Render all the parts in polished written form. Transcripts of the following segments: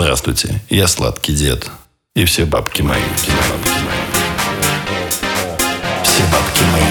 Здравствуйте, я сладкий дед. И все бабки мои. Все бабки мои.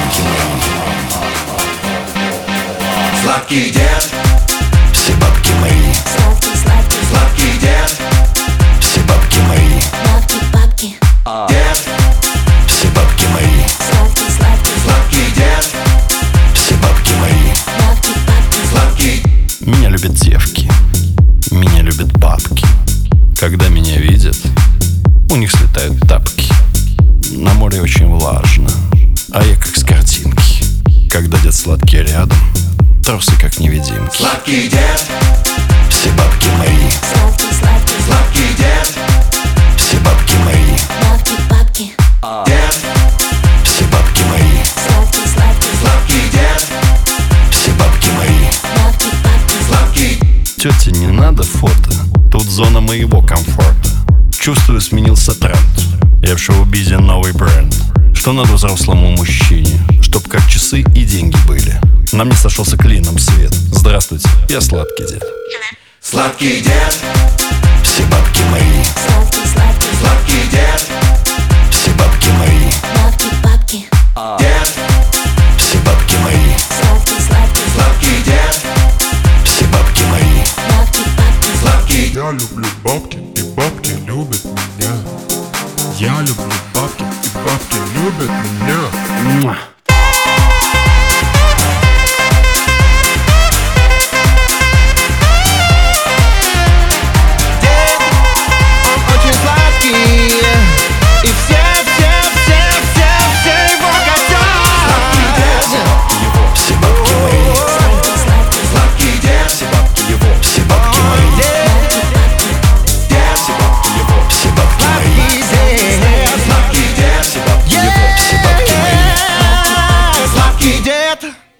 Сладкий дед. Все бабки мои. Сладкий дед. Все бабки мои. Бабки. Дед. Все бабки мои. Сладкий дед. Все бабки мои. Сладкий. Меня любят девки. Меня любят бабки. Когда меня видят, у них слетают тапки. На море очень влажно, а я как с картинки. Когда дед сладкий рядом, трусы как невидимки. Сладкий дед. Все бабки мои. Сладкий дед. Все бабки мои. Дед. Все бабки мои. Сладкий дед. Все бабки мои. Сладкий. Тете не надо фото, тут зона моего комфорта. Чувствую, сменился тренд. Я в шоу-бизе новый бренд. Что надо взрослому мужчине? Чтоб как часы и деньги были. На мне сошелся клином свет. Здравствуйте, я сладкий дед. Сладкий дед. Все бабки мои. Сладкий дед. Все бабки мои. Дед. Все бабки мои. Сладкий дед. Все бабки мои. Сладкий. Я люблю бабки, и бабки любят меня. Я люблю бабки, и бабки любят меня. Он очень сладкий, и все его хотят. Все бабки мои. Сладкий дед. Все бабки его. Все бабки мои. Дед. Все бабки его. Все бабки мои. Сладкий дед. Все бабки его. Все бабки мои. Сладкий дед.